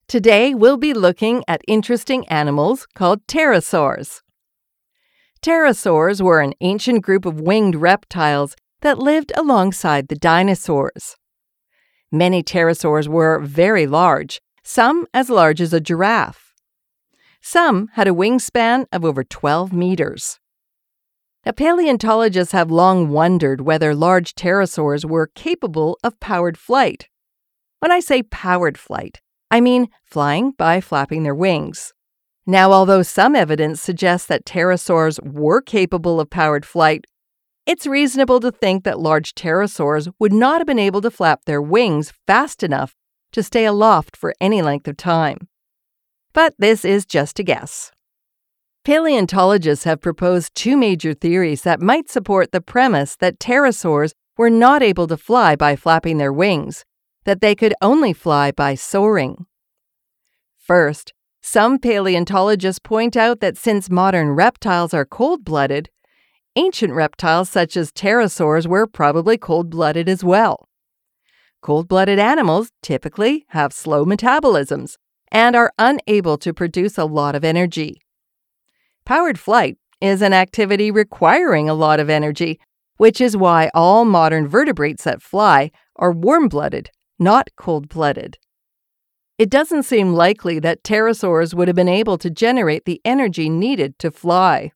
Today, we'll be looking at interesting animals called pterosaurs. Pterosaurs were an ancient group of winged reptiles that lived alongside the dinosaurs. Many pterosaurs were very large, some as large as a giraffe. Some had a wingspan of over 12 meters. Now, paleontologists have long wondered whether large pterosaurs were capable of powered flight. When I say powered flight, I mean flying by flapping their wings. Now, although some evidence suggests that pterosaurs were capable of powered flight, it's reasonable to think that large pterosaurs would not have been able to flap their wings fast enough to stay aloft for any length of time. But this is just a guess. Paleontologists have proposed two major theories that might support the premise that pterosaurs were not able to fly by flapping their wings, that they could only fly by soaring. First, some paleontologists point out that since modern reptiles are cold-blooded, ancient reptiles such as pterosaurs were probably cold-blooded as well. Cold-blooded animals typically have slow metabolisms and are unable to produce a lot of energy. Powered flight is an activity requiring a lot of energy, which is why all modern vertebrates that fly are warm-blooded, not cold-blooded. It doesn't seem likely that pterosaurs would have been able to generate the energy needed to fly.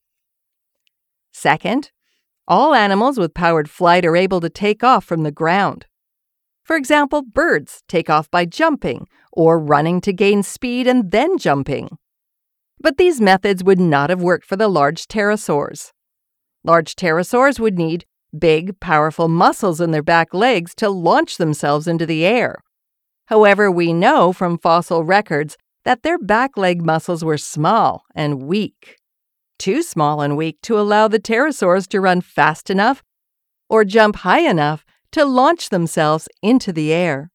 Second, all animals with powered flight are able to take off from the ground. For example, birds take off by jumping or running to gain speed and then jumping. But these methods would not have worked for the large pterosaurs. Large pterosaurs would need big, powerful muscles in their back legs to launch themselves into the air. However, we know from fossil records that their back leg muscles were small and weak. Too small and weak to allow the pterosaurs to run fast enough or jump high enough to launch themselves into the air.